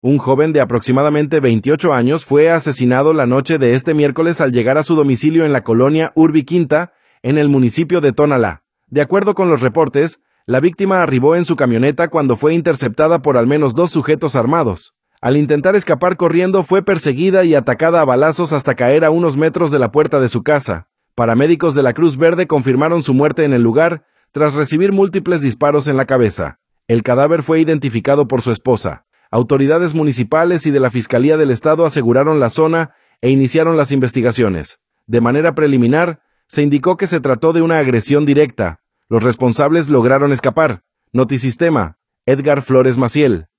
Un joven de aproximadamente 28 años fue asesinado la noche de este miércoles al llegar a su domicilio en la colonia Urbi Quinta, en el municipio de Tonalá. De acuerdo con los reportes, la víctima arribó en su camioneta cuando fue interceptada por al menos 2 sujetos armados. Al intentar escapar corriendo, fue perseguida y atacada a balazos hasta caer a unos metros de la puerta de su casa. Paramédicos de la Cruz Verde confirmaron su muerte en el lugar, tras recibir múltiples disparos en la cabeza. El cadáver fue identificado por su esposa. Autoridades municipales y de la Fiscalía del Estado aseguraron la zona e iniciaron las investigaciones. De manera preliminar, se indicó que se trató de una agresión directa. Los responsables lograron escapar. Notisistema, Edgar Flores Maciel.